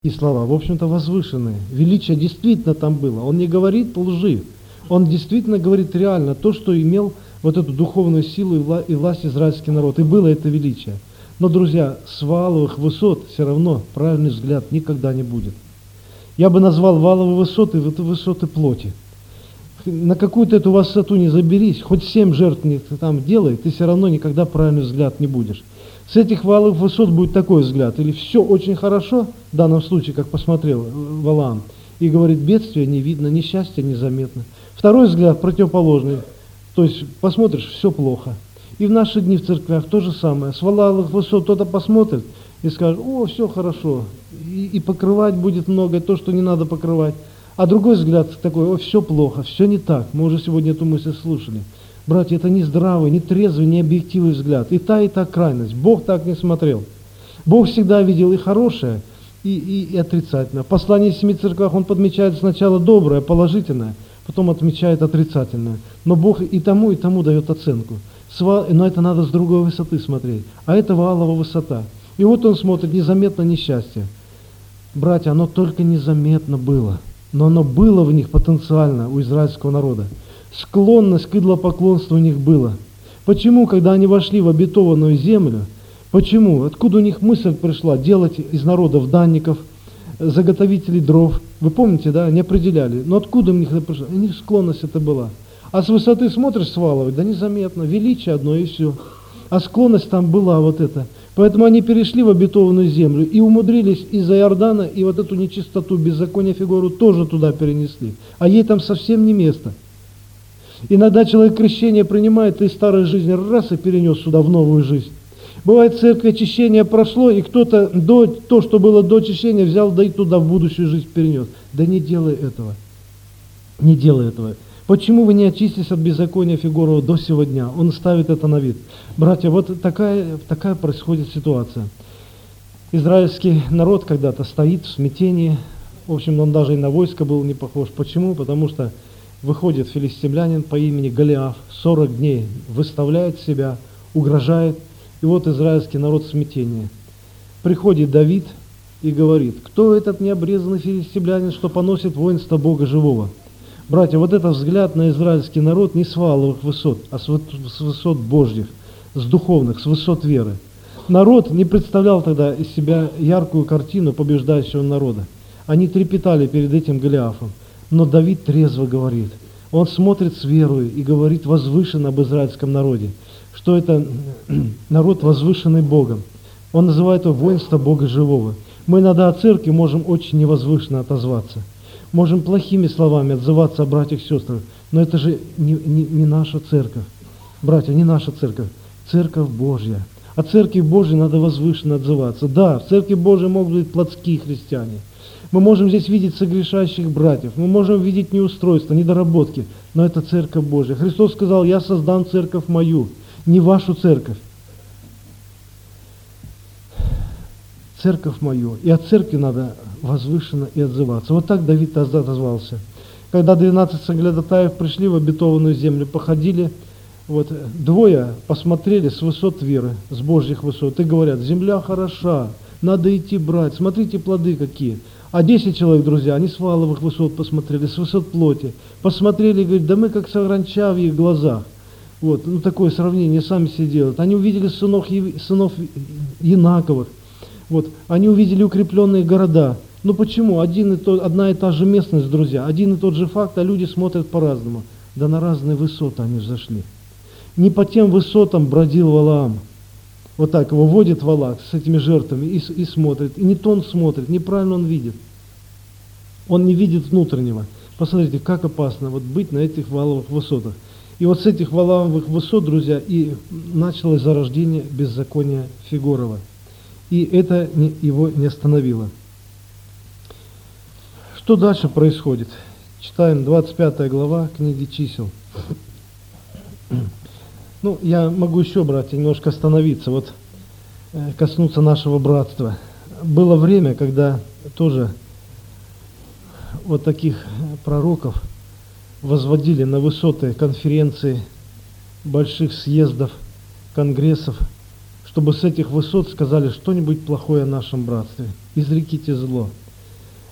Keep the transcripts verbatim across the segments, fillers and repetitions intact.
И слова, в общем-то, возвышенные. Величие действительно там было. Он не говорит лжи. Он действительно говорит реально то, что имел вот эту духовную силу и, вла- и власть израильский народ. И было это величие. Но, друзья, с валовых высот все равно правильный взгляд никогда не будет. Я бы назвал валовые высоты это высоты плоти. На какую-то эту высоту не заберись, хоть семь жертв не там делай, ты все равно никогда правильный взгляд не будешь. С этих валовых высот будет такой взгляд. Или все очень хорошо, в данном случае, как посмотрел Валаам, и говорит, бедствия не видно, несчастья незаметно. Второй взгляд противоположный. То есть посмотришь, все плохо. И в наши дни в церквях то же самое. С валовых высот кто-то посмотрит и скажет, о, все хорошо. И, и покрывать будет многое, то, что не надо покрывать. А другой взгляд такой, о, все плохо, все не так. Мы уже сегодня эту мысль слушали. Братья, это не здравый, не трезвый, не объективный взгляд. И та, и та крайность. Бог так не смотрел. Бог всегда видел и хорошее, и, и, и отрицательное. В послании семи церквях Он подмечает сначала доброе, положительное, потом отмечает отрицательное. Но Бог и тому, и тому дает оценку. Но это надо с другой высоты смотреть. А это валовая высота. И вот Он смотрит незаметно несчастье. Братья, оно только незаметно было. Но оно было в них потенциально у израильского народа. Склонность к идолопоклонству у них была. Почему, когда они вошли в обетованную землю, почему, откуда у них мысль пришла делать из народов данников, заготовителей дров? Вы помните, да, они определяли. Но откуда у них это пришло? У них склонность это была. А с высоты смотришь с валовой, да незаметно, величие одно и все. А склонность там была вот эта. Поэтому они перешли в обетованную землю и умудрились из-за Иордана и вот эту нечистоту, беззаконие фигуру тоже туда перенесли. А ей там совсем не место. Иногда человек крещение принимает, и из старой жизни раз и перенес сюда в новую жизнь. Бывает, в церкви очищение прошло, и кто-то до, то, что было до очищения, взял, да и туда в будущую жизнь перенес. Да не делай этого. Не делай этого. Почему вы не очистились от беззакония фигурного до сего дня? Он ставит это на вид. Братья, вот такая, такая происходит ситуация. Израильский народ когда-то стоит в смятении. В общем, он даже и на войско был не похож. Почему? Потому что выходит филистимлянин по имени Голиаф, сорок дней выставляет себя, угрожает. И вот израильский народ в смятении. Приходит Давид и говорит, кто этот необрезанный филистимлянин, что поносит воинство Бога живого? Братья, вот этот взгляд на израильский народ не с валовых высот, а с высот Божьих, с духовных, с высот веры. Народ не представлял тогда из себя яркую картину побеждающего народа. Они трепетали перед этим Голиафом. Но Давид трезво говорит. Он смотрит с верой и говорит возвышенно об израильском народе, что это народ, возвышенный Богом. Он называет его воинство Бога живого. Мы иногда о церкви можем очень невозвышенно отозваться. Можем плохими словами отзываться о братьях и сестрах, но это же не, не, не наша церковь. Братья, не наша церковь, церковь Божья. О церкви Божьей надо возвышенно отзываться. Да, в церкви Божьей могут быть плотские христиане. Мы можем здесь видеть согрешающих братьев, мы можем видеть неустройства, недоработки, но это церковь Божья. Христос сказал, я создам церковь мою, не вашу церковь. Церковь мою. И от церкви надо возвышенно и отзываться. Вот так Давид отозвался. Когда двенадцать соглядатаев пришли в обетованную землю, походили, вот двое посмотрели с высот веры, с Божьих высот, и говорят, земля хороша, надо идти брать, смотрите плоды какие. А десять человек, друзья, они с валовых высот посмотрели, с высот плоти, посмотрели и говорят, да мы как саранча в их глазах. Вот, ну такое сравнение сами себе делают. Они увидели сынов, сынов Янаковых, вот, они увидели укрепленные города. Ну почему? Один и тот, одна и та же местность, друзья, один и тот же факт, а люди смотрят по-разному. Да на разные высоты они взошли. Не по тем высотам бродил Валаам. Вот так его водит Валак с этими жертвами и, и смотрит. И не то он смотрит, неправильно он видит. Он не видит внутреннего. Посмотрите, как опасно вот быть на этих валовых высотах. И вот с этих валовых высот, друзья, и началось зарождение беззакония Фигорова. И это не, его не остановило. Что дальше происходит? Читаем двадцать пятая глава книги Чисел. Ну, я могу еще, братья, немножко остановиться, вот э, коснуться нашего братства. Было время, когда тоже вот таких пророков возводили на высоты конференции, больших съездов, конгрессов, чтобы с этих высот сказали что-нибудь плохое о нашем братстве. Изреките зло.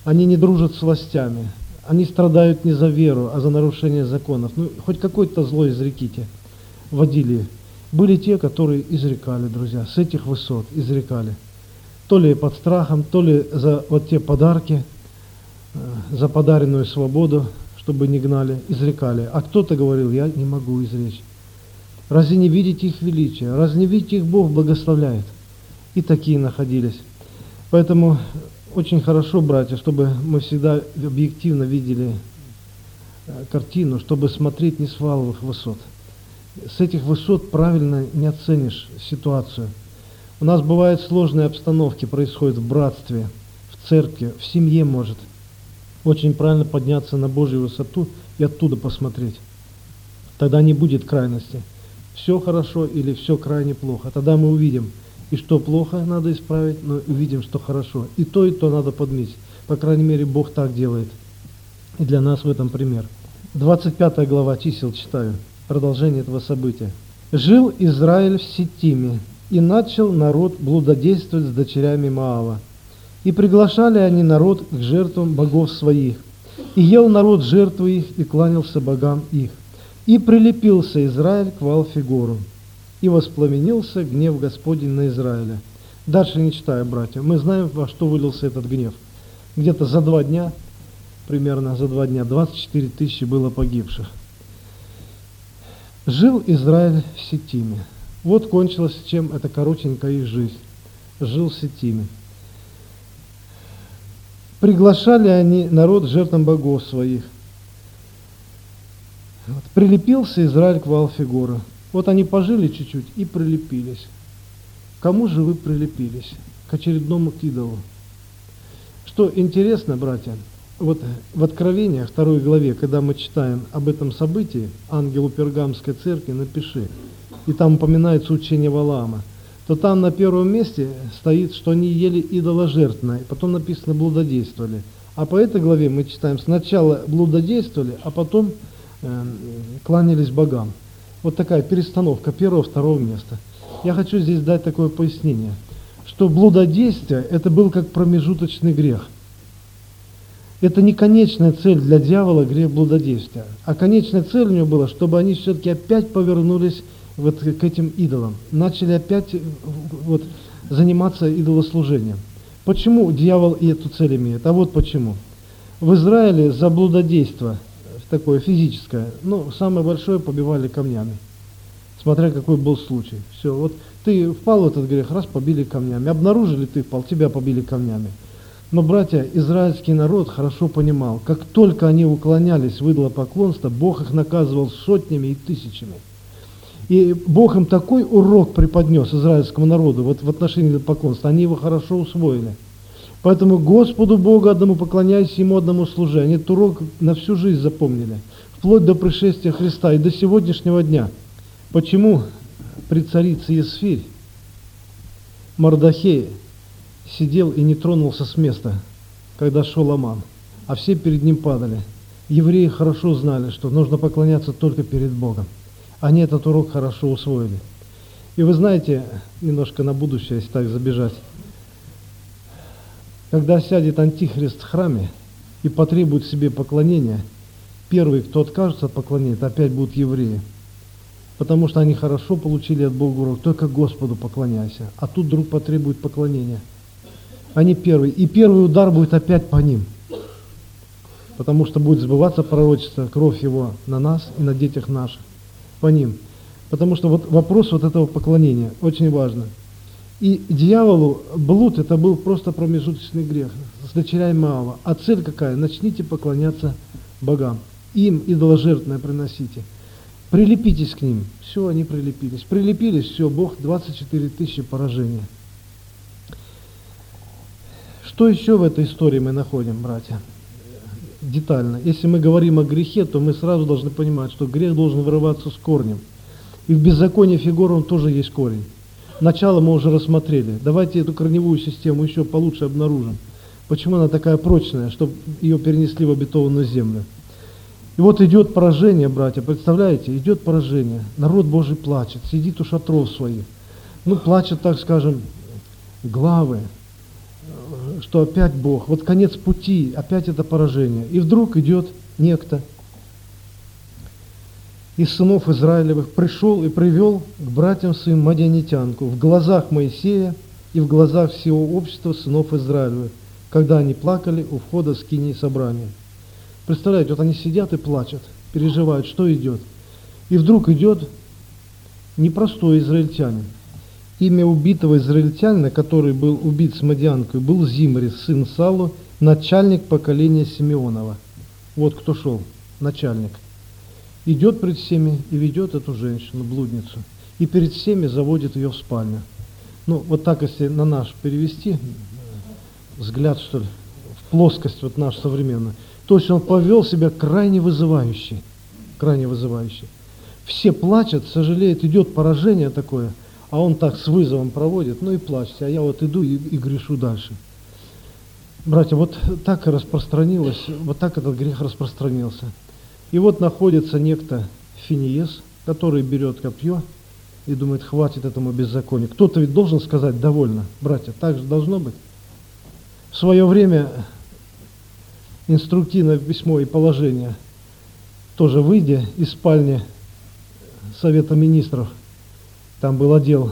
Они не дружат с властями. Они страдают не за веру, а за нарушение законов. Ну, хоть какое-то зло изреките. Водили. Были те, которые изрекали, друзья, с этих высот изрекали. То ли под страхом, то ли за вот те подарки, за подаренную свободу, чтобы не гнали, изрекали. А кто-то говорил, я не могу изречь. Разве не видите их величия? Разве не видите их Бог благословляет? И такие находились. Поэтому очень хорошо, братья, чтобы мы всегда объективно видели картину, чтобы смотреть не с валовых высот. С этих высот правильно не оценишь ситуацию. У нас бывают сложные обстановки, происходят в братстве, в церкви, в семье может. Очень правильно подняться на Божью высоту и оттуда посмотреть. Тогда не будет крайности. Все хорошо или все крайне плохо. Тогда мы увидим, и что плохо надо исправить, но увидим, что хорошо. И то, и то надо подметить. По крайней мере, Бог так делает. И для нас в этом пример. двадцать пятая глава чисел читаю. Продолжение этого события. «Жил Израиль в Ситиме, и начал народ блудодействовать с дочерями Моава. И приглашали они народ к жертвам богов своих. И ел народ жертвы их, и кланялся богам их. И прилепился Израиль к Ваал-Фигору. И воспламенился гнев Господень на Израиля». Дальше не читаю, братья. Мы знаем, во что вылился этот гнев. Где-то за два дня, примерно за два дня, двадцать четыре тысячи было погибших. Жил Израиль в Ситиме. Вот кончилась чем эта коротенькая их жизнь. Жил в Ситиме. Приглашали они народ жертвам богов своих. Вот. Прилепился Израиль к Ваал-Фигору. Вот они пожили чуть-чуть и прилепились. Кому же вы прилепились? К очередному идолу. Что интересно, братья, вот в Откровении, второй главе, когда мы читаем об этом событии, ангелу Пергамской церкви напиши, и там упоминается учение Валаама, то там на первом месте стоит, что они ели идоложертвенное, потом написано блудодействовали. А по этой главе мы читаем, сначала блудодействовали, а потом э, кланялись богам. Вот такая перестановка первого, второго места. Я хочу здесь дать такое пояснение, что блудодействие – это был как промежуточный грех. Это не конечная цель для дьявола грех блудодействия, а конечная цель у него была, чтобы они все-таки опять повернулись вот к этим идолам, начали опять вот, заниматься идолослужением. Почему дьявол и эту цель имеет? А вот почему. В Израиле за блудодейство, такое физическое, ну, самое большое побивали камнями, смотря какой был случай. Все, вот ты впал в этот грех, раз побили камнями, обнаружили ты впал, тебя побили камнями. Но, братья, израильский народ хорошо понимал, как только они уклонялись в идолопоклонство, Бог их наказывал сотнями и тысячами. И Бог им такой урок преподнес израильскому народу вот в отношении идолопоклонства, они его хорошо усвоили. Поэтому Господу Богу одному поклоняйся, Ему одному служи. Они этот урок на всю жизнь запомнили, вплоть до пришествия Христа и до сегодняшнего дня. Почему при царице Есфирь Мордохей сидел и не тронулся с места, когда шел Аман, а все перед ним падали? Евреи хорошо знали, что нужно поклоняться только перед Богом. Они этот урок хорошо усвоили. И вы знаете, немножко на будущее, если так забежать, когда сядет Антихрист в храме и потребует себе поклонения, первый, кто откажется от поклонения, это опять будут евреи. Потому что они хорошо получили от Бога урок, только Господу поклоняйся. А тут вдруг потребует поклонения. Они первые. И первый удар будет опять по ним. Потому что будет сбываться пророчество, кровь его на нас и на детях наших. По ним. Потому что вот вопрос вот этого поклонения очень важно. И дьяволу блуд это был просто промежуточный грех с дочерями Моава. А цель какая? Начните поклоняться богам. Им идоложертвенное приносите. Прилепитесь к ним. Все, они прилепились. Прилепились, все, Бог, двадцать четыре тысячи поражения. Что еще в этой истории мы находим, братья? Детально. Если мы говорим о грехе, то мы сразу должны понимать, что грех должен вырываться с корнем. И в беззаконии Фигора он тоже есть корень. Начало мы уже рассмотрели. Давайте эту корневую систему еще получше обнаружим. Почему она такая прочная, чтобы ее перенесли в обетованную землю. И вот идет поражение, братья, представляете, идет поражение. Народ Божий плачет, сидит у шатров своих. Ну, плачет, так скажем, главы, что опять Бог, вот конец пути, опять это поражение. И вдруг идет некто из сынов Израилевых, пришел и привел к братьям своим мадианитянку в глазах Моисея и в глазах всего общества сынов Израилевых, когда они плакали у входа в скинии собрания. Представляете, вот они сидят и плачут, переживают, что идет. И вдруг идет непростой израильтянин. Имя убитого израильтянина, который был убит с мадианкой, был Зимри, сын Саулу, начальник поколения Симеонова. Вот кто шел, начальник. Идет пред всеми и ведет эту женщину, блудницу. И перед всеми заводит ее в спальню. Ну, вот так, если на наш перевести, взгляд, что ли, в плоскость вот наш современную, то есть он повел себя крайне вызывающе. Крайне вызывающе. Все плачут, сожалеют, идет поражение такое, а он так с вызовом проводит, ну и плачьте, а я вот иду и, и грешу дальше. Братья, вот так и распространилось, вот так этот грех распространился. И вот находится некто Финиес, который берет копье и думает, хватит этому беззаконию. Кто-то ведь должен сказать, довольно, братья, так же должно быть. В свое время инструктивное письмо и положение, тоже выйдя из спальни Совета Министров, там был отдел,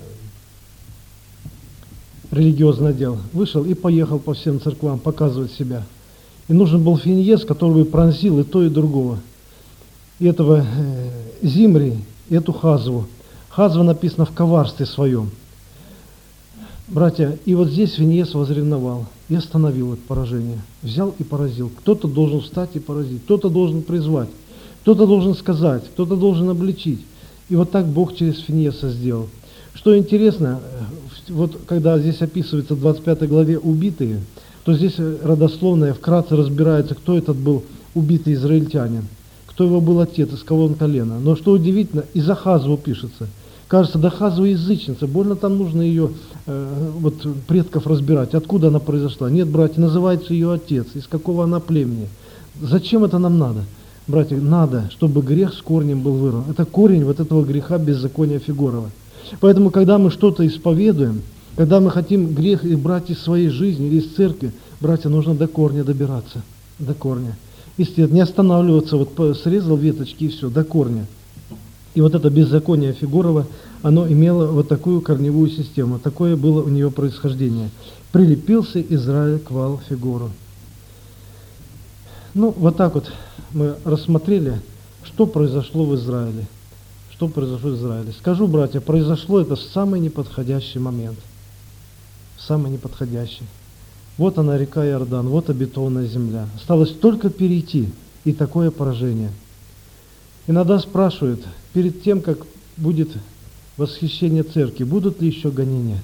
религиозный отдел, вышел и поехал по всем церквам показывать себя. И нужен был Финиес, который бы пронзил и то, и другого. И этого э, Зимри, и эту Хазву. Хазва написано в коварстве своем. Братья, и вот здесь Финиес возревновал и остановил это поражение. Взял и поразил. Кто-то должен встать и поразить, кто-то должен призвать, кто-то должен сказать, кто-то должен обличить. И вот так Бог через Финиеса сделал. Что интересно, вот когда здесь описывается в двадцать пятой главе убитые, то здесь родословная вкратце разбирается, кто этот был убитый израильтянин, кто его был отец, из кого он колено. Но что удивительно, и за Хазву пишется. Кажется, да Хазва язычница, больно там нужно ее, э, вот, предков разбирать, откуда она произошла. Нет, братья, называется ее отец, из какого она племени. Зачем это нам надо? Братья, надо, чтобы грех с корнем был вырван. Это корень вот этого греха беззакония Фигорова. Поэтому, когда мы что-то исповедуем, когда мы хотим грех и брать из своей жизни или из церкви, братья, нужно до корня добираться, до корня. Естественно, не останавливаться, вот срезал веточки и все, до корня. И вот это беззаконие Фигорова, оно имело вот такую корневую систему, такое было у нее происхождение. Прилепился Израиль к Ваал-Фигору. Ну, вот так вот мы рассмотрели, что произошло в Израиле. Что произошло в Израиле. Скажу, братья, произошло это в самый неподходящий момент. В самый неподходящий. Вот она, река Иордан, вот обетованная земля. Осталось только перейти, и такое поражение. Иногда спрашивают, перед тем, как будет восхищение церкви, будут ли еще гонения?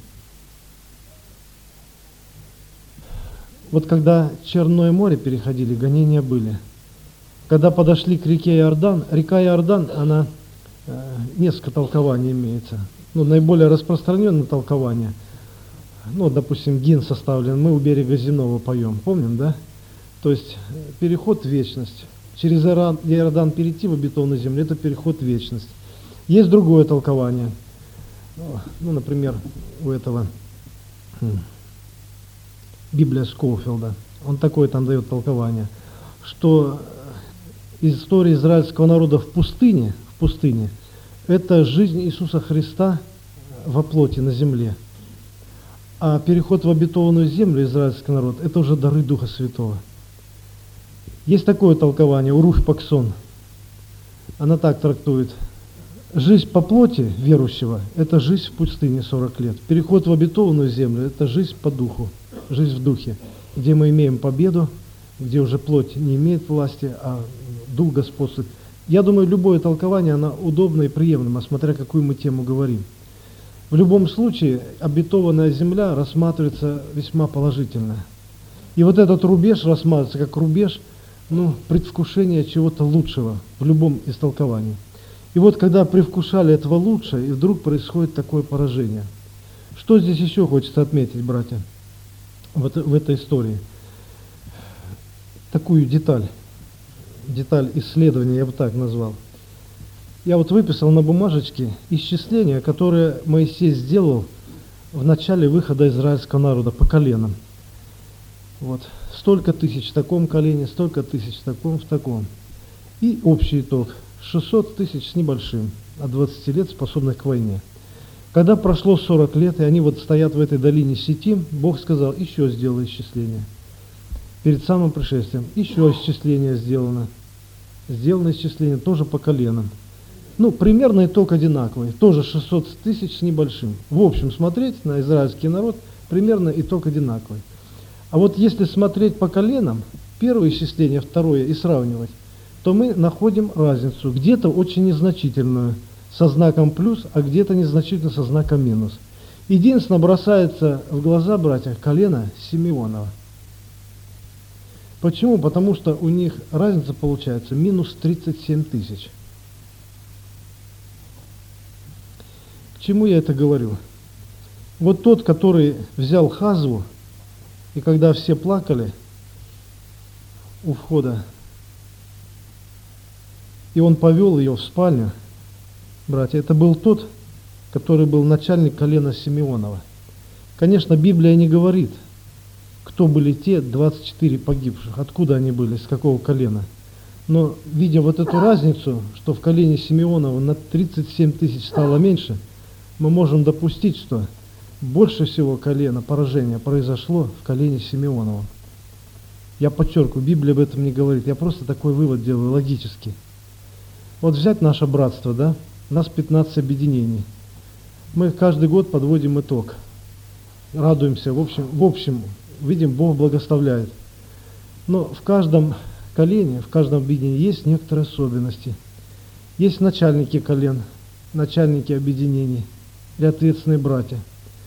Вот когда Черное море переходили, гонения были. Когда подошли к реке Иордан, река Иордан, она, э, несколько толкований имеется. Ну, наиболее распространенное толкование, ну, допустим, гимн составлен, мы у берега земного поем, помним, да? То есть переход в вечность. Через Иордан перейти в обетованную землю, это переход в вечность. Есть другое толкование. Ну, например, у этого Библия Скоуфилда. Он такое там дает толкование, что история израильского народа в пустыне, в пустыне, это жизнь Иисуса Христа во плоти на земле. А переход в обетованную землю, израильский народ, это уже дары Духа Святого. Есть такое толкование, Урух Паксон. Она так трактует. Жизнь по плоти верующего – это жизнь в пустыне сорок лет. Переход в обетованную землю – это жизнь по духу, жизнь в духе, где мы имеем победу, где уже плоть не имеет власти, а дух господствует. Я думаю, любое толкование, оно удобно и приемлемо, смотря какую мы тему говорим. В любом случае, обетованная земля рассматривается весьма положительно. И вот этот рубеж рассматривается как рубеж, ну, предвкушения чего-то лучшего в любом истолковании. И вот когда привкушали этого лучшего, и вдруг происходит такое поражение. Что здесь еще хочется отметить, братья, вот в этой истории? Такую деталь, деталь исследования, я бы так назвал. Я вот выписал на бумажечке исчисление, которое Моисей сделал в начале выхода израильского народа по коленам. Вот. Столько тысяч в таком колене, столько тысяч в таком, в таком. И общий итог. шестьсот тысяч с небольшим от двадцати лет, способных к войне. Когда прошло сорок лет, и они вот стоят в этой долине Ситим, Бог сказал, еще сделай исчисление. Перед самым пришествием еще исчисление сделано. Сделано исчисление тоже по коленам. Ну, примерно итог одинаковый. Тоже шестьсот тысяч с небольшим. В общем, смотреть на израильский народ, примерно итог одинаковый. А вот если смотреть по коленам, первое исчисление, второе, и сравнивать, то мы находим разницу, где-то очень незначительную, со знаком плюс, а где-то незначительно со знаком минус. Единственное, бросается в глаза, братья, колено Симеонова. Почему? Потому что у них разница получается минус тридцать семь тысяч. К чему я это говорю? Вот тот, который взял Хазву, и когда все плакали у входа, и он повел ее в спальню, братья, это был тот, который был начальник колена Симеонова. Конечно, Библия не говорит, кто были те двадцать четыре погибших, откуда они были, с какого колена. Но, видя вот эту разницу, что в колене Симеонова на тридцать семь тысяч стало меньше, мы можем допустить, что больше всего колена поражения произошло в колене Симеонова. Я подчеркиваю, Библия об этом не говорит, я просто такой вывод делаю логически. Вот взять наше братство, да, у нас пятнадцать объединений. Мы каждый год подводим итог, радуемся, в общем, в общем, видим, Бог благословляет. Но в каждом колене, в каждом объединении есть некоторые особенности. Есть начальники колен, начальники объединений и ответственные братья.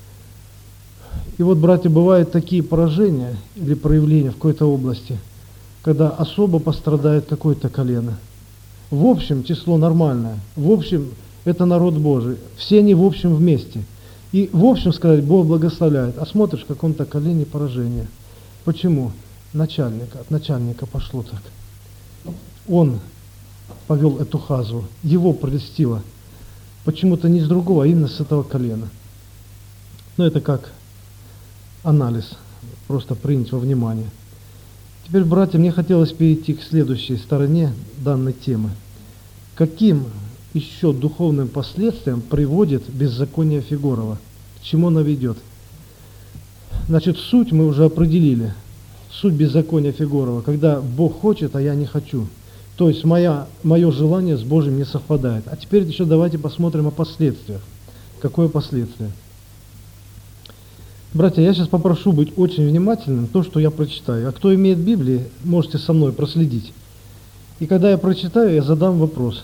И вот, братья, бывают такие поражения или проявления в какой-то области, когда особо пострадает какое-то колено. В общем, число нормальное. В общем, это народ Божий. Все они в общем вместе. И в общем сказать, Бог благословляет. А смотришь, в каком-то колене поражение. Почему? Начальника, от начальника пошло так. Он повел эту хазву. Его прелестило. Почему-то не с другого, а именно с этого колена. Но это как анализ. Просто принять во внимание. Теперь, братья, мне хотелось перейти к следующей стороне данной темы. Каким еще духовным последствиям приводит беззаконие Фигорова? К чему оно ведет? Значит, суть мы уже определили. Суть беззакония Фигорова, когда Бог хочет, а я не хочу. То есть моя, мое желание с Божьим не совпадает. А теперь еще давайте посмотрим о последствиях. Какое последствие? Братья, я сейчас попрошу быть очень внимательным то, что я прочитаю. А кто имеет Библии, можете со мной проследить. И когда я прочитаю, я задам вопрос.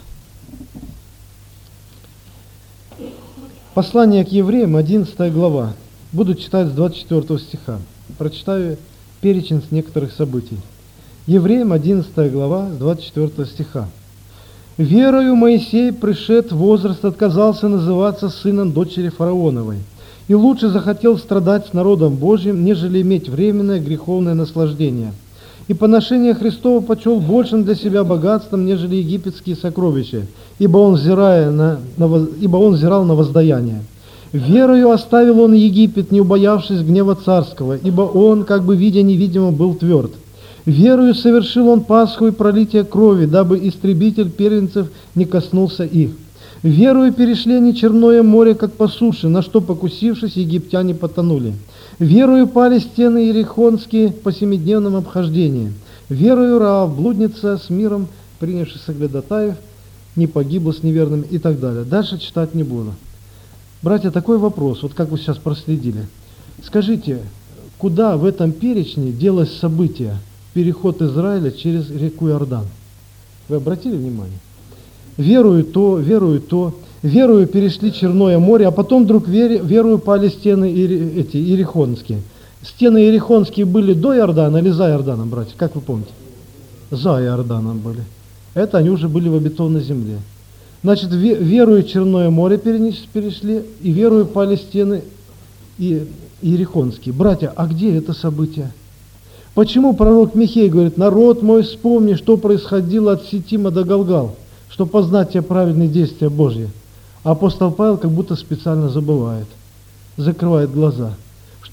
Послание к евреям, одиннадцатая глава. Буду читать с двадцать четвёртого стиха. Прочитаю перечень с некоторых событий. Евреям, одиннадцатая глава, с двадцать четвёртого стиха. «Верою Моисей, пришед в возраст, отказался называться сыном дочери фараоновой, и лучше захотел страдать с народом Божьим, нежели иметь временное греховное наслаждение. И поношение Христово почел большим для себя богатством, нежели египетские сокровища, ибо он, взирая на, на, ибо он взирал на воздаяние. Верою оставил он Египет, не убоявшись гнева царского, ибо он, как бы видя невидимо, был тверд. Верою совершил он Пасху и пролитие крови, дабы истребитель первенцев не коснулся их. Верою перешли они Черное море, как по суше, на что, покусившись, египтяне потонули. Верою пали стены Иерихонские по семидневном обхождении. Верою Раав, блудница с миром, принявших соглядатаев, не погибла с неверными и так далее. Дальше читать не буду. Братья, такой вопрос, вот как вы сейчас проследили. Скажите, куда в этом перечне делось событие, переход Израиля через реку Иордан? Вы обратили внимание? Верую то, верую то, верую перешли Черное море, а потом вдруг верую пали стены эти, Иерихонские. Стены Иерихонские были до Иордана или за Иорданом, братья, как вы помните? За Иорданом были. Это они уже были в обетованной земле. Значит, верую Черное море перешли, и верую пали стены Иерихонские. Братья, а где это событие? Почему пророк Михей говорит, народ мой, вспомни, что происходило от Ситима до Галгал, чтобы познать те праведные действия Божьи. А апостол Павел как будто специально забывает, закрывает глаза.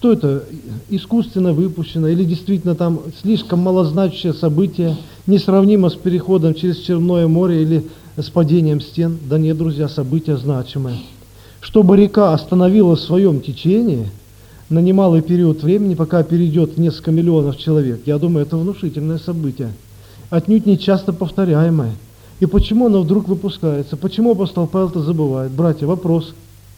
Что это, искусственно выпущено, или действительно там слишком малозначащее событие, несравнимо с переходом через Черное море или с падением стен? Да нет, друзья, событие значимое. Чтобы река остановилась в своем течении на немалый период времени, пока перейдет несколько миллионов человек, я думаю, это внушительное событие, отнюдь не часто повторяемое. И почему оно вдруг выпускается? Почему апостол Павел это забывает? Братья, вопрос.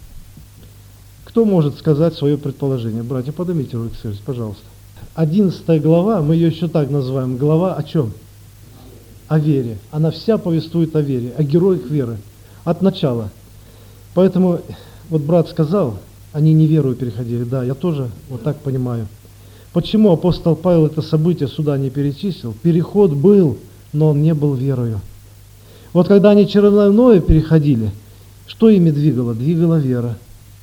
Кто может сказать свое предположение? Братья, поднимите руки, пожалуйста. Одиннадцатая глава, мы ее еще так называем, глава о чем? О вере. Она вся повествует о вере, о героях веры, от начала. Поэтому, вот брат сказал, они не верою переходили. Да, я тоже вот так понимаю. Почему апостол Павел это событие сюда не перечислил? Переход был, но он не был верою. Вот когда они Черное переходили, что ими двигало? Двигала вера.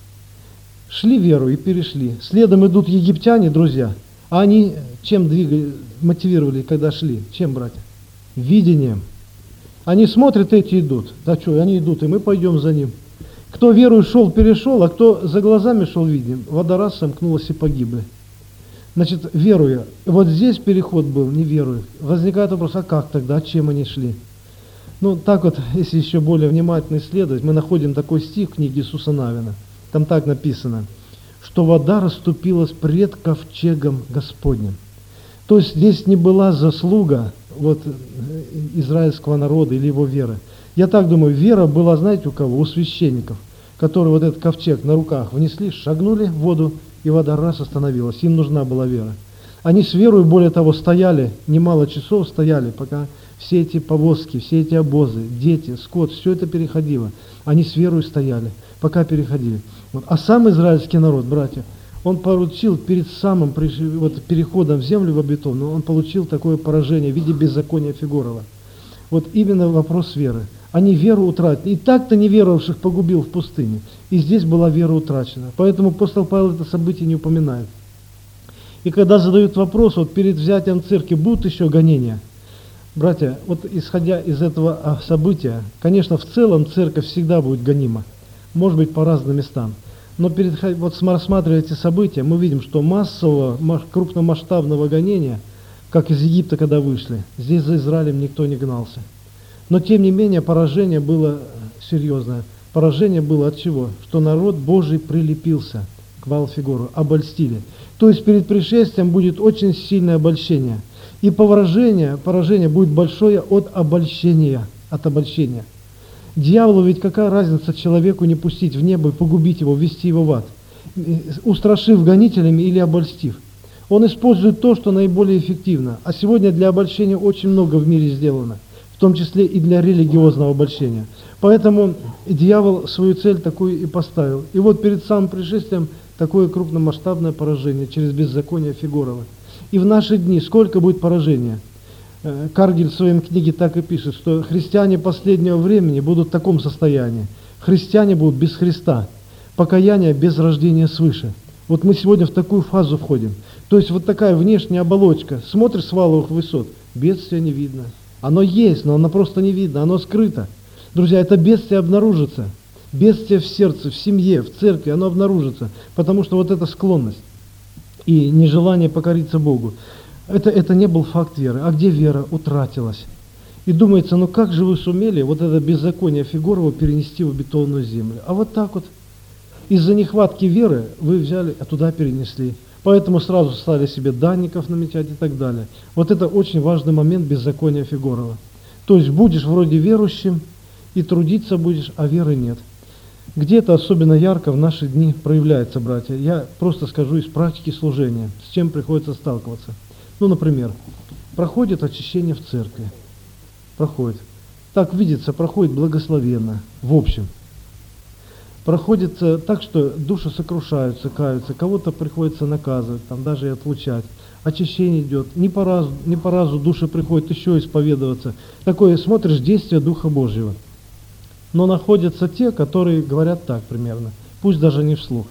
Шли веру и перешли. Следом идут египтяне, друзья. А они чем двигали, мотивировали, когда шли? Чем, братья? Видением. Они смотрят, эти идут. Да что, они идут, и мы пойдем за ним. Кто верою шел, перешел, а кто за глазами шел видением, вода раз сомкнулась и погибли. Значит, веруя. Вот здесь переход был, не веруя. Возникает вопрос, а как тогда, а чем они шли? Ну, так вот, если еще более внимательно исследовать, мы находим такой стих в книге Иисуса Навина. Там так написано, что вода расступилась пред ковчегом Господним. То есть здесь не была заслуга вот, израильского народа или его веры. Я так думаю, вера была, знаете, у кого? У священников, которые вот этот ковчег на руках внесли, шагнули в воду, и вода раз остановилась. Им нужна была вера. Они с верой, более того, стояли, немало часов стояли, пока все эти повозки, все эти обозы, дети, скот, все это переходило. Они с верой стояли, пока переходили. Вот. А сам израильский народ, братья, он получил перед самым вот, переходом в землю в обетованную, он получил такое поражение в виде беззакония Фигорова. Вот именно вопрос веры. Они веру утратили. И так-то неверовавших погубил в пустыне. И здесь была вера утрачена. Поэтому апостол Павел это событие не упоминает. И когда задают вопрос, вот перед взятием церкви будут еще гонения? Братья, вот исходя из этого события, конечно, в целом церковь всегда будет гонима. Может быть, по разным местам. Но перед, вот рассматривая эти события, мы видим, что массового, крупномасштабного гонения, как из Египта, когда вышли, здесь за Израилем никто не гнался. Но, тем не менее, поражение было серьезное. Поражение было от чего? Что народ Божий прилепился к Ваал-Фигору, обольстили. То есть перед пришествием будет очень сильное обольщение. И поражение, поражение будет большое от обольщения, от обольщения. Дьяволу ведь какая разница человеку не пустить в небо и погубить его, ввести его в ад, устрашив гонителями или обольстив. Он использует то, что наиболее эффективно. А сегодня для обольщения очень много в мире сделано, в том числе и для религиозного обольщения. Поэтому дьявол свою цель такую и поставил. И вот перед самым пришествием такое крупномасштабное поражение через беззаконие Фигорова. И в наши дни сколько будет поражения? Каргель в своей книге так и пишет, что христиане последнего времени будут в таком состоянии. Христиане будут без Христа, покаяние без рождения свыше. Вот мы сегодня в такую фазу входим. То есть вот такая внешняя оболочка. Смотришь с валовых высот, бедствия не видно. Оно есть, но оно просто не видно, оно скрыто. Друзья, это бедствие обнаружится. Бедствие в сердце, в семье, в церкви, оно обнаружится. Потому что вот эта склонность и нежелание покориться Богу, это, это не был факт веры. А где вера утратилась? И думается, ну как же вы сумели вот это беззаконие Фигорова перенести в обетованную землю? А вот так вот. Из-за нехватки веры вы взяли, а туда перенесли. Поэтому сразу стали себе данников намечать и так далее. Вот это очень важный момент беззакония Фигорова. То есть будешь вроде верующим и трудиться будешь, а веры нет. Где-то особенно ярко в наши дни проявляется, братья. Я просто скажу из практики служения, с чем приходится сталкиваться. Ну, например, проходит очищение в церкви. Проходит. Так видится, проходит благословенно, в общем. Проходит так, что души сокрушаются, каются, кого-то приходится наказывать, там даже и отлучать. Очищение идет, не по разу, не по разу души приходят еще исповедоваться. Такое, смотришь, действие Духа Божьего. Но находятся те, которые говорят так примерно, пусть даже не вслух.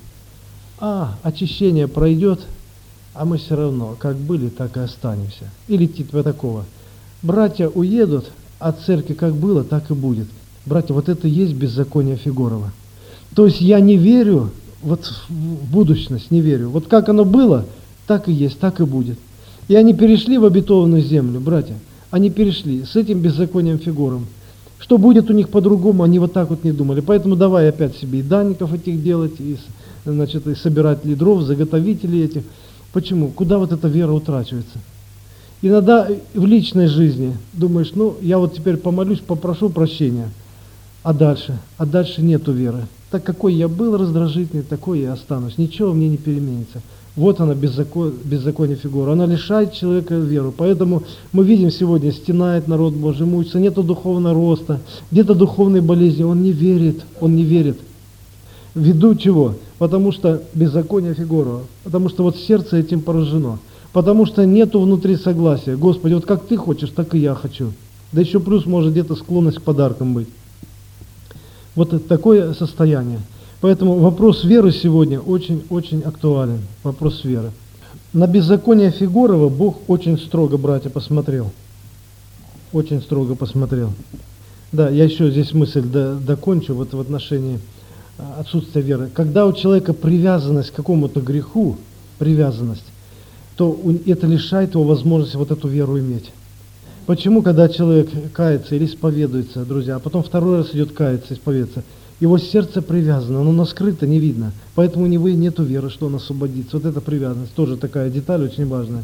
А, очищение пройдет, а мы все равно, как были, так и останемся. Или типа такого. Братья уедут, а церкви как было, так и будет. Братья, вот это и есть беззаконие Фигорова. То есть я не верю вот в будущность не верю. Вот как оно было, так и есть, так и будет. И они перешли в обетованную землю, братья. Они перешли с этим беззаконием фигуром. Что будет у них по-другому, они вот так вот не думали. Поэтому давай опять себе и данников этих делать, и, значит, и собирателей дров, заготовителей этих. Почему? Куда вот эта вера утрачивается? Иногда в личной жизни думаешь, ну, я вот теперь помолюсь, попрошу прощения. А дальше? А дальше нету веры. Так какой я был раздражительный, такой я останусь. Ничего мне не переменится. Вот она, беззакон, беззаконие фигура. Она лишает человека веру. Поэтому мы видим сегодня, стенает народ Божий, мучится, нету духовного роста, где-то духовной болезни. Он не верит, он не верит. Ввиду чего? Потому что беззаконие фигура. Потому что вот сердце этим поражено. Потому что нету внутри согласия. Господи, вот как Ты хочешь, так и я хочу. Да еще плюс может где-то склонность к подаркам быть. Вот такое состояние. Поэтому вопрос веры сегодня очень-очень актуален. Вопрос веры. На беззаконие Фигурова Бог очень строго, братья, посмотрел. Очень строго посмотрел. Да, я еще здесь мысль докончу вот в отношении отсутствия веры. Когда у человека привязанность к какому-то греху, привязанность, то это лишает его возможности вот эту веру иметь. Почему, когда человек кается или исповедуется, друзья, а потом второй раз идет каяться, исповедаться, его сердце привязано, оно скрыто, не видно. Поэтому у него и нету веры, что он освободится. Вот эта привязанность, тоже такая деталь очень важная.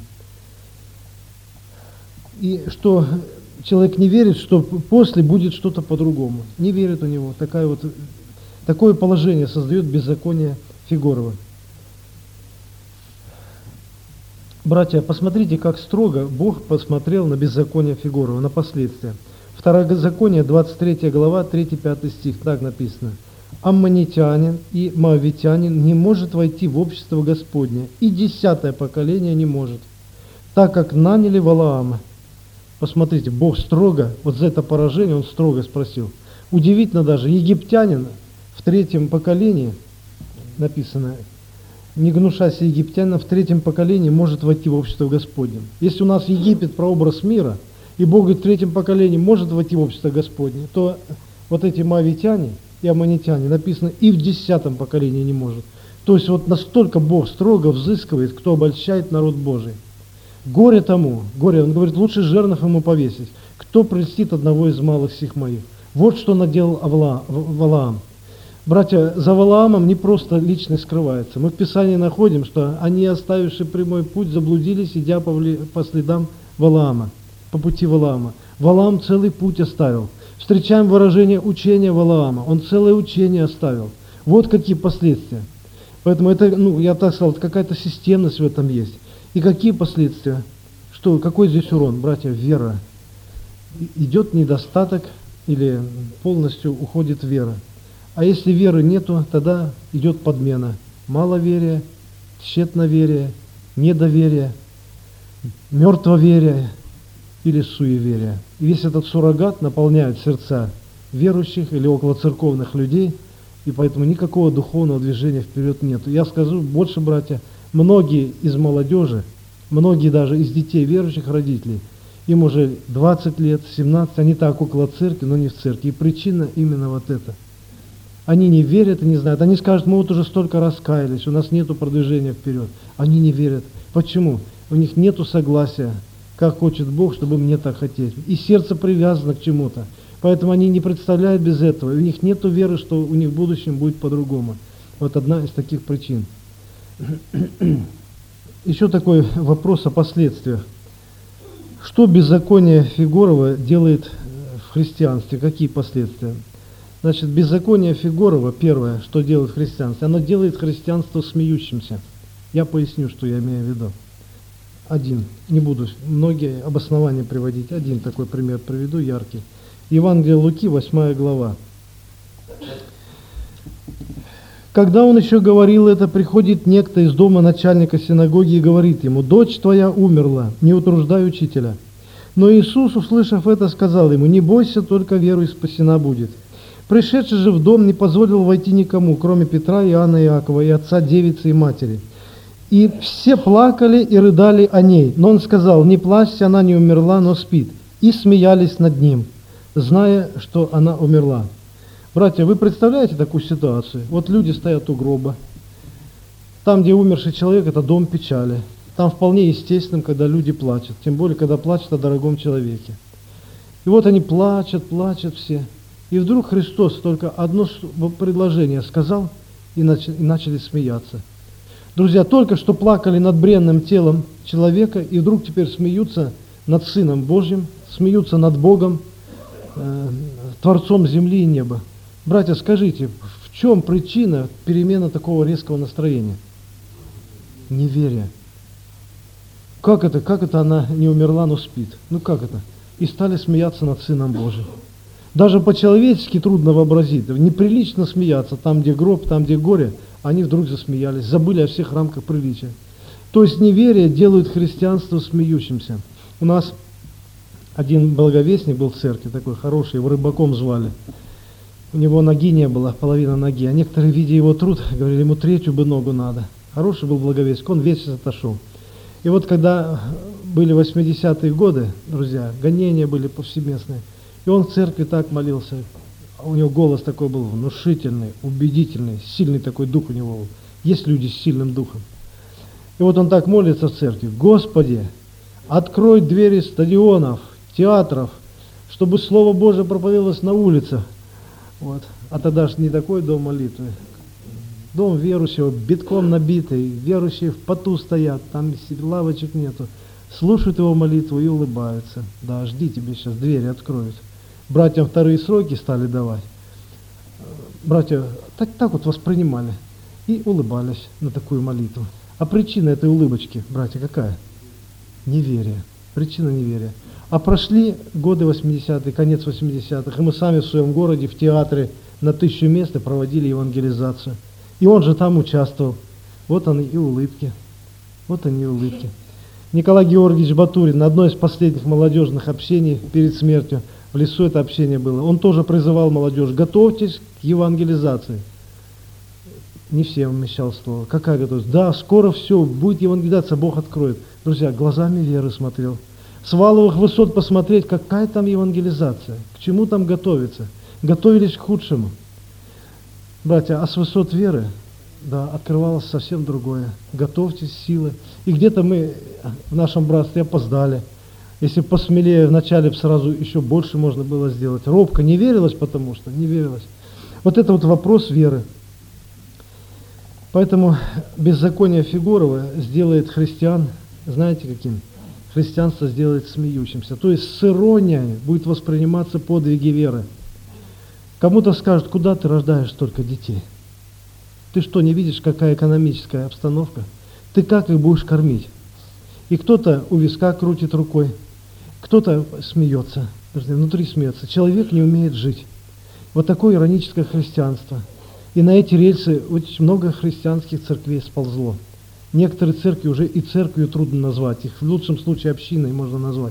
И что человек не верит, что после будет что-то по-другому. Не верит у него. Такая вот, такое положение создает беззаконие Фигурова. Братья, посмотрите, как строго Бог посмотрел на беззаконие Фигурова, на последствия. Второзаконие, двадцать третья глава, третий-пятый стих, так написано. Аммонитянин и моавитянин не может войти в общество Господне, и десятое поколение не может, так как наняли Валаама. Посмотрите, Бог строго, вот за это поражение Он строго спросил. Удивительно даже, египтянин в третьем поколении, написано, не гнушайся египтянина, в третьем поколении может войти в общество Господне. Если у нас Египет прообраз мира, и Бог говорит, в третьем поколении может войти в общество Господне, то вот эти моавитяне и аммонитяне, написано, и в десятом поколении не может. То есть вот настолько Бог строго взыскивает, кто обольщает народ Божий. Горе тому, горе, он говорит, лучше жернов ему повесить, кто прельстит одного из малых сих моих. Вот что наделал Валаам. Братья, за Валаамом не просто личность скрывается. Мы в Писании находим, что они, оставивши прямой путь, заблудились, идя по следам Валаама, по пути Валаама. Валаам целый путь оставил. Встречаем выражение учения Валаама. Он целое учение оставил. Вот какие последствия. Поэтому это, ну, я так сказал, какая-то системность в этом есть. И какие последствия? Что, какой здесь урон, братья? Вера. Идет недостаток или полностью уходит вера. А если веры нету, тогда идет подмена. Маловерие, тщетноверие, недоверие, мертвоверие или суеверие. И весь этот суррогат наполняет сердца верующих или околоцерковных людей, и поэтому никакого духовного движения вперед нет. Я скажу больше, братья, многие из молодежи, многие даже из детей верующих родителей, им уже двадцать лет, семнадцать, они так около церкви, но не в церкви. И причина именно вот эта. Они не верят и не знают. Они скажут, мы вот уже столько раскаялись, у нас нету продвижения вперед. Они не верят. Почему? У них нету согласия, как хочет Бог, чтобы мне так хотеть. И сердце привязано к чему-то. Поэтому они не представляют без этого. И у них нету веры, что у них в будущем будет по-другому. Вот одна из таких причин. Еще такой вопрос о последствиях. Что беззаконие Фигурова делает в христианстве? Какие последствия? Значит, беззаконие Фигурова, первое, что делает в христианстве, оно делает христианство смеющимся. Я поясню, что я имею в виду. Один, не буду многие обоснования приводить, один такой пример приведу, яркий. Евангелие Луки, восьмая глава. Когда он еще говорил это, приходит некто из дома начальника синагоги и говорит ему, «Дочь твоя умерла, не утруждай учителя». Но Иисус, услышав это, сказал ему, «Не бойся, только веруй, спасена будет». Пришедший же в дом не позволил войти никому, кроме Петра, Иоанна и Иакова, и отца девицы и матери. И все плакали и рыдали о ней. Но он сказал, не плачьте, она не умерла, но спит. И смеялись над ним, зная, что она умерла. Братья, вы представляете такую ситуацию? Вот люди стоят у гроба, Там, где умерший человек, это дом печали. Там вполне естественным, когда люди плачут, тем более, когда плачут о дорогом человеке. И вот они плачут, плачут все. И вдруг Христос только одно предложение сказал, и начали смеяться. Друзья, только что плакали над бренным телом человека, и вдруг теперь смеются над Сыном Божьим, смеются над Богом, э, Творцом земли и неба. Братья, скажите, в чем причина перемены такого резкого настроения? Неверие. Как это? Как это она не умерла, но спит? Ну как это? И стали смеяться над Сыном Божьим. Даже по-человечески трудно вообразить. Неприлично смеяться. Там, где гроб, там, где горе, они вдруг засмеялись, забыли о всех рамках приличия. То есть неверие делает христианство смеющимся. У нас один благовестник был в церкви, такой хороший, его Рыбаком звали. У него ноги не было, половина ноги. А некоторые, видя его труд, говорили, ему третью бы ногу надо. Хороший был благовестник, он весь отошел. И вот когда были восьмидесятые годы, друзья, гонения были повсеместные, и он в церкви так молился, у него голос такой был внушительный, убедительный, сильный такой дух у него был. Есть люди с сильным духом. И вот он так молится в церкви: Господи, открой двери стадионов, театров, чтобы Слово Божие проповедовалось на улицах. Вот. А тогда же не такой дом молитвы. Дом верующего битком набитый, верующие в поту стоят, там лавочек нету. Слушают его молитву и улыбаются. Да, жди, тебе сейчас двери откроют. Братьям вторые сроки стали давать. Братья так, так вот воспринимали и улыбались на такую молитву. А причина этой улыбочки, братья, какая? Неверие. Причина неверия. А прошли годы восьмидесятые, конец восьмидесятых, и мы сами в своем городе, в театре на тысячу мест проводили евангелизацию. И он же там участвовал. Вот они и улыбки. Вот они и улыбки. Николай Георгиевич Батурин на одной из последних молодежных общений перед смертью, в лесу это общение было, он тоже призывал молодежь: готовьтесь к евангелизации. Не всем вмещал слово. Какая готовность? Да, скоро все, будет евангелизация, Бог откроет. Друзья, глазами веры смотрел. С валовых высот посмотреть, какая там евангелизация, к чему там готовиться. Готовились к худшему. Братья, а с высот веры, да, открывалось совсем другое. Готовьтесь, силы. И где-то мы в нашем братстве опоздали. Если посмелее вначале сразу еще больше можно было сделать. Робко не верилось, потому что не верилось. Вот это вот вопрос веры. Поэтому беззаконие Фигурова сделает христиан, знаете каким? Христианство сделает смеющимся. То есть с иронией будет восприниматься подвиги веры. Кому-то скажут: куда ты рождаешь столько детей? Ты что, не видишь, какая экономическая обстановка? Ты как их будешь кормить? И кто-то у виска крутит рукой, кто-то смеется, внутри смеется. Человек не умеет жить. Вот такое ироническое христианство. И на эти рельсы очень много христианских церквей сползло. Некоторые церкви уже и церковью трудно назвать, их в лучшем случае общиной можно назвать.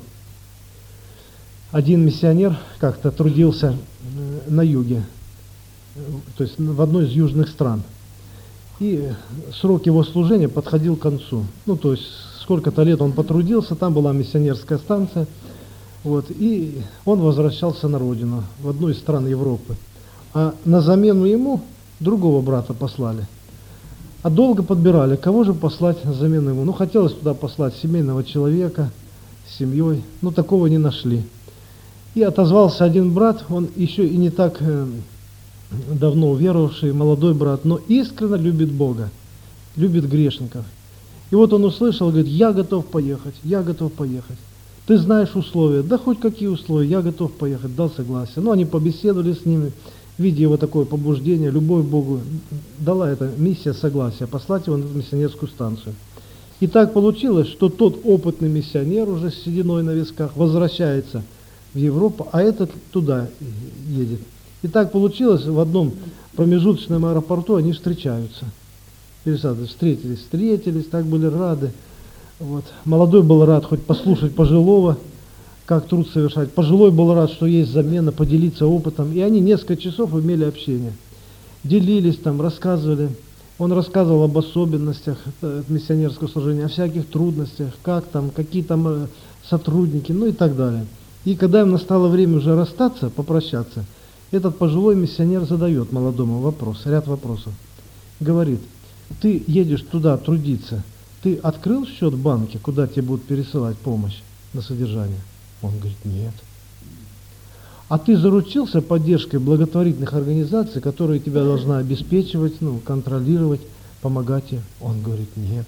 Один миссионер как-то трудился на юге, то есть в одной из южных стран. И срок его служения подходил к концу. Ну, то есть сколько-то лет он потрудился, там была миссионерская станция, вот, и он возвращался на родину, в одну из стран Европы. А на замену ему другого брата послали. А долго подбирали, кого же послать на замену ему. Ну, хотелось туда послать семейного человека с семьей, но такого не нашли. И отозвался один брат, он еще и не так э, давно уверовавший, молодой брат, но искренне любит Бога, любит грешников. И вот он услышал, говорит: я готов поехать, я готов поехать. Ты знаешь условия? Да хоть какие условия, я готов поехать, дал согласие. Ну, они побеседовали с ними, видя его такое побуждение, любовь к Богу, дала эта миссия согласия, послать его на миссионерскую станцию. И так получилось, что тот опытный миссионер уже с сединой на висках возвращается в Европу, а этот туда едет. И так получилось, в одном промежуточном аэропорту они встречаются. Встретились, встретились, так были рады. Вот. Молодой был рад хоть послушать пожилого, как труд совершать. Пожилой был рад, что есть замена, поделиться опытом. И они несколько часов имели общение. Делились там, рассказывали. Он рассказывал об особенностях миссионерского служения, о всяких трудностях, как там, какие там сотрудники, ну и так далее. И когда им настало время уже расстаться, попрощаться, этот пожилой миссионер задает молодому вопрос, ряд вопросов. Говорит: Ты едешь туда трудиться, ты открыл счет в банке, куда тебе будут пересылать помощь на содержание? Он говорит, нет. А ты заручился поддержкой благотворительных организаций, которые тебя должна обеспечивать, ну, контролировать, помогать тебе? Он говорит, нет.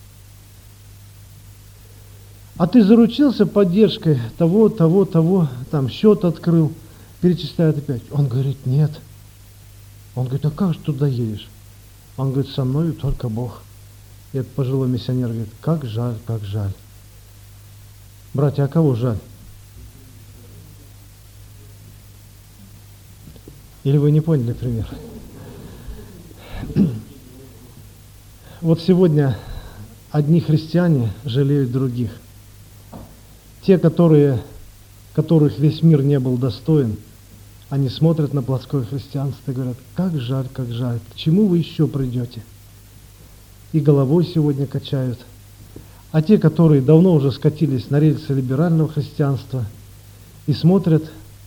А ты заручился поддержкой того, того, того, там счет открыл, перечисляет опять. Он говорит, нет. Он говорит, а как же туда едешь? Он говорит, со мною только Бог. И этот пожилой миссионер говорит, как жаль, как жаль. Братья, а кого жаль? Или вы не поняли пример? Вот сегодня одни христиане жалеют других. Те, которые, которых весь мир не был достоин, они смотрят на плотское христианство и говорят, как жаль, как жаль, к чему вы еще придете? И головой сегодня качают. А те, которые давно уже скатились на рельсы либерального христианства и смотрят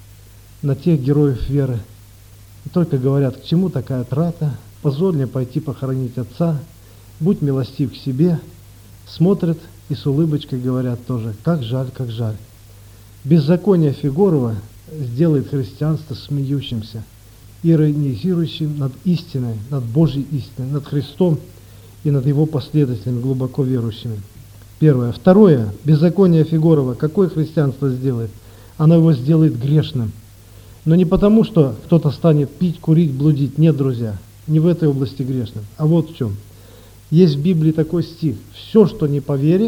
на тех героев веры, и только говорят, к чему такая трата, позволь пойти похоронить отца, будь милостив к себе, смотрят и с улыбочкой говорят тоже, как жаль, как жаль. Беззаконие Фигурова сделает христианство смеющимся, иронизирующим над истиной, над Божьей истиной, над Христом и над Его последователями, глубоко верующими. Первое. Второе. Беззаконие Фигурова. Какое христианство сделает? Оно его сделает грешным. Но не потому, что кто-то станет пить, курить, блудить. Нет, друзья, не в этой области грешным. А вот в чем. Есть в Библии такой стих. Все, что не по вере,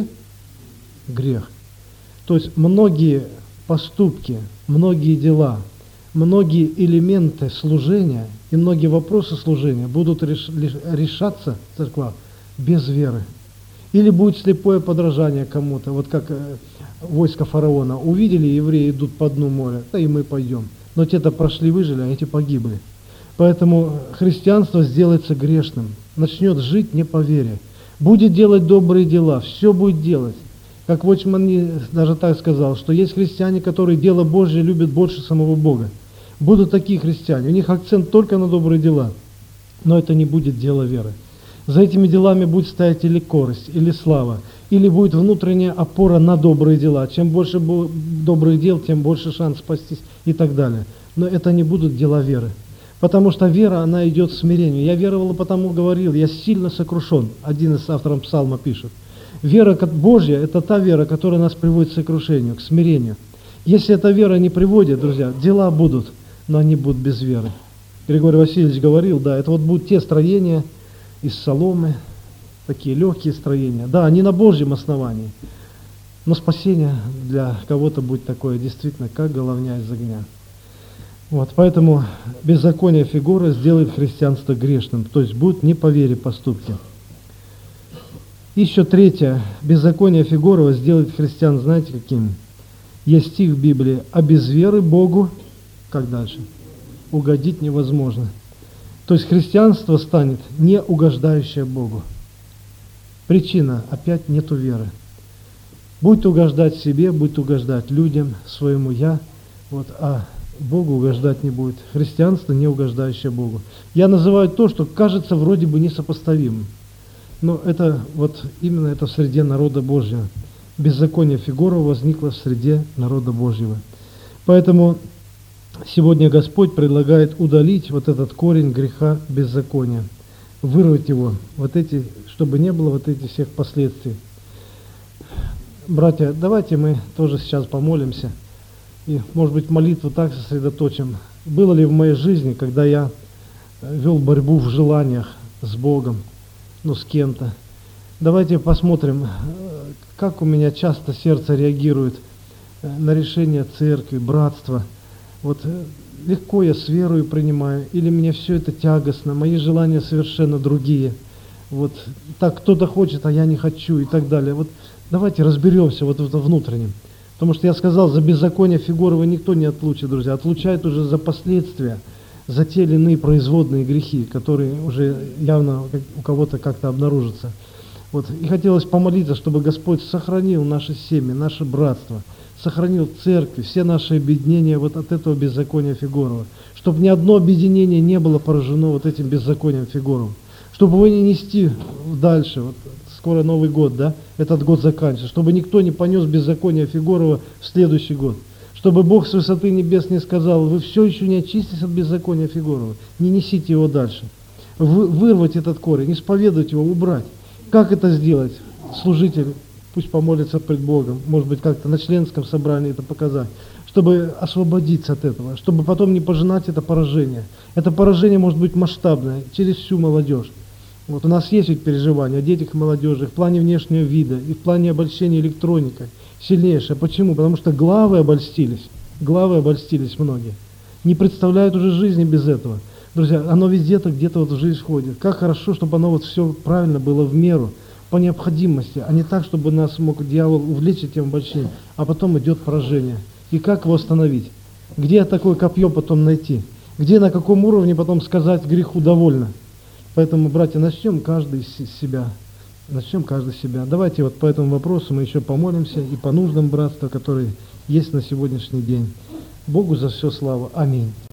грех. То есть многие поступки, многие дела, многие элементы служения и многие вопросы служения будут реш, решаться в церквах без веры. Или будет слепое подражание кому-то, вот как э, войско фараона. Увидели, евреи идут по дну моря, да и мы пойдем. Но те-то прошли, выжили, а эти погибли. Поэтому христианство сделается грешным, начнет жить не по вере, будет делать добрые дела, все будет делать. Как Watchman даже так сказал, что есть христиане, которые дело Божье любят больше самого Бога. Будут такие христиане, у них акцент только на добрые дела, но это не будет дело веры. За этими делами будет стоять или корость, или слава, или будет внутренняя опора на добрые дела. Чем больше добрых дел, тем больше шанс спастись и так далее. Но это не будут дела веры. Потому что вера, она идет в смирению. Я веровал, потому говорил, я сильно сокрушен. Один из авторов псалма пишет. Вера Божья – это та вера, которая нас приводит к сокрушению, к смирению. Если эта вера не приводит, друзья, дела будут, но они будут без веры. Григорий Васильевич говорил, да, это вот будут те строения из соломы, такие легкие строения. Да, они на Божьем основании, но спасение для кого-то будет такое, действительно, как головня из огня. Вот, поэтому беззаконие Фигура сделает христианство грешным, то есть будут не по вере поступки. Еще третье. Беззаконие Фигурова сделает христиан, знаете, каким? Есть стих в Библии. А без веры Богу, как дальше? Угодить невозможно. То есть христианство станет не угождающее Богу. Причина, опять нету веры. Будет угождать себе, будет угождать людям, своему «я», вот, а Богу угождать не будет. Христианство не угождающее Богу. Я называю то, что кажется вроде бы несопоставимым. Но это вот именно это в среде народа Божьего. Беззаконие Фигурова возникло в среде народа Божьего. Поэтому сегодня Господь предлагает удалить вот этот корень греха беззакония, вырвать его, вот эти, чтобы не было вот этих всех последствий. Братья, давайте мы тоже сейчас помолимся и, может быть, молитву так сосредоточим. Было ли в моей жизни, когда я вел борьбу в желаниях с Богом, ну, с кем-то. Давайте посмотрим, как у меня часто сердце реагирует на решение церкви, братства. Вот легко я с верою принимаю, или мне все это тягостно, мои желания совершенно другие. Вот так кто-то хочет, а я не хочу и так далее. Вот давайте разберемся вот в этом внутреннем. Потому что я сказал, за беззаконие Фигурова никто не отлучит, друзья. Отлучают уже за последствия, за те или иные производные грехи, которые уже явно у кого-то как-то обнаружатся. Вот. И хотелось помолиться, чтобы Господь сохранил наши семьи, наше братство, сохранил церкви, все наши объединения вот от этого беззакония Фигурова. Чтобы ни одно объединение не было поражено вот этим беззаконием Фигуровым. чтобы его не нести дальше. Вот скоро Новый год, да? Этот год заканчивается. Чтобы никто не понес беззакония Фигурова в следующий год. Чтобы Бог с высоты небес не сказал: вы все еще не очиститесь от беззакония Фигурова, не несите его дальше. Вы, вырвать этот корень, исповедовать его, убрать. Как это сделать? Служитель пусть помолится пред Богом, может быть, как-то на членском собрании это показать, чтобы освободиться от этого, чтобы потом не пожинать это поражение. Это поражение может быть масштабное, через всю молодежь. Вот у нас есть ведь переживания о детях и молодежи в плане внешнего вида и в плане обольщения электроникой. Сильнейшее. Почему? Потому что главы обольстились. Главы обольстились многие. Не представляют уже жизни без этого. Друзья, оно везде-то где-то вот в жизнь входит. Как хорошо, чтобы оно вот все правильно было в меру, по необходимости, а не так, чтобы нас мог дьявол увлечь этим обольщением, а потом идет поражение. И как его остановить? Где такое копье потом найти? Где, на каком уровне потом сказать греху довольно? Поэтому, братья, начнем каждый с себя. Начнем каждый с себя. Давайте вот по этому вопросу мы еще помолимся и по нуждам братства, которые есть на сегодняшний день. Богу за все слава. Аминь.